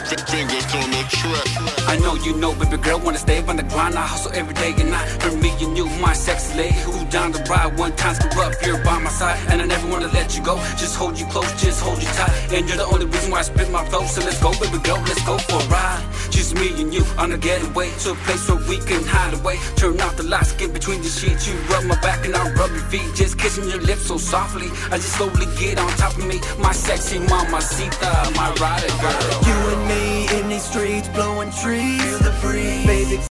Fingers on the track. I know you know, baby girl, wanna stay on the grind. I hustle every day and night. For me and you, my sexy lady, who down to ride one time corrupt. You're by my side, and I never wanna let you go. Just hold you close, just hold you tight. And you're the only reason why I spit my flow. So let's go, baby girl, let's go for a ride. Just me and you on a getaway to a place where we can hide away. Turn off the lights, get between the sheets. You rub my back and I'll rub your feet. Just kissing your lips so softly. I just slowly get on top of me. My sexy mamacita, my rider girl. You and me in these streets, blowing trees. Feel the breeze, baby.